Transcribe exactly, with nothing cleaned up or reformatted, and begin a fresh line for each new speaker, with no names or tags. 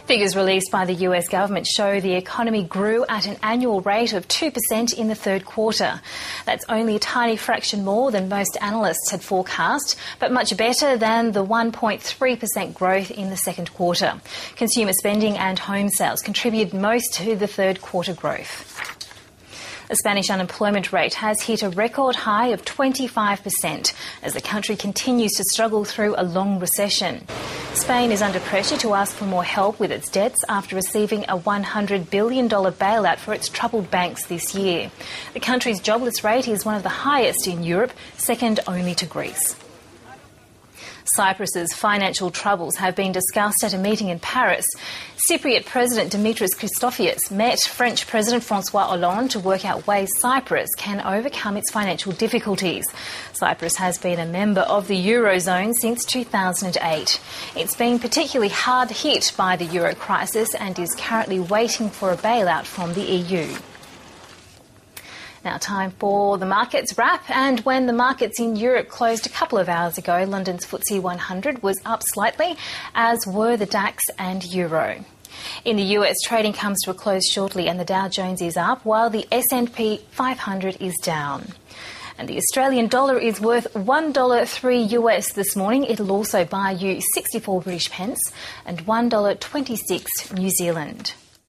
Figures released by the U S government show the economy grew at an annual rate of two percent in the third quarter. That's only a tiny fraction more than most analysts had forecast, but much better than the one point three percent growth in the second quarter. Consumer spending and home sales contributed most to the third quarter growth. The Spanish unemployment rate has hit a record high of twenty-five percent as the country continues to struggle through a long recession. Spain is under pressure to ask for more help with its debts after receiving a one hundred billion dollars bailout for its troubled banks this year. The country's jobless rate is one of the highest in Europe, second only to Greece. Cyprus's financial troubles have been discussed at a meeting in Paris. Cypriot President Dimitris Christofias met French President Francois Hollande to work out ways Cyprus can overcome its financial difficulties. Cyprus has been a member of the Eurozone since two thousand eight. It's been particularly hard hit by the euro crisis and is currently waiting for a bailout from the E U. Now time for the markets wrap, and when the markets in Europe closed a couple of hours ago, London's F T S E one hundred was up slightly, as were the DAX and Euro. In the U S, trading comes to a close shortly and the Dow Jones is up while the S and P five hundred is down. And the Australian dollar is worth one dollar three U S this morning. It'll also buy you sixty-four British pence and one dollar twenty-six New Zealand.